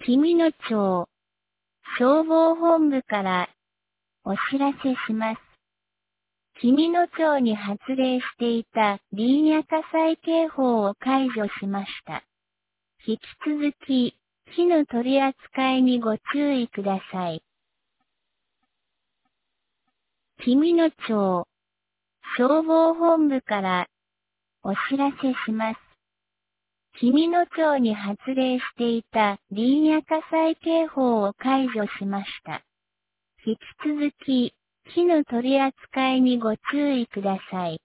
君野町消防本部からお知らせします。君野町に発令していた林野火災警報を解除しました。引き続き、火の取り扱いにご注意ください。君野町消防本部からお知らせします。君野町に発令していた林野火災警報を解除しました。引き続き、火の取り扱いにご注意ください。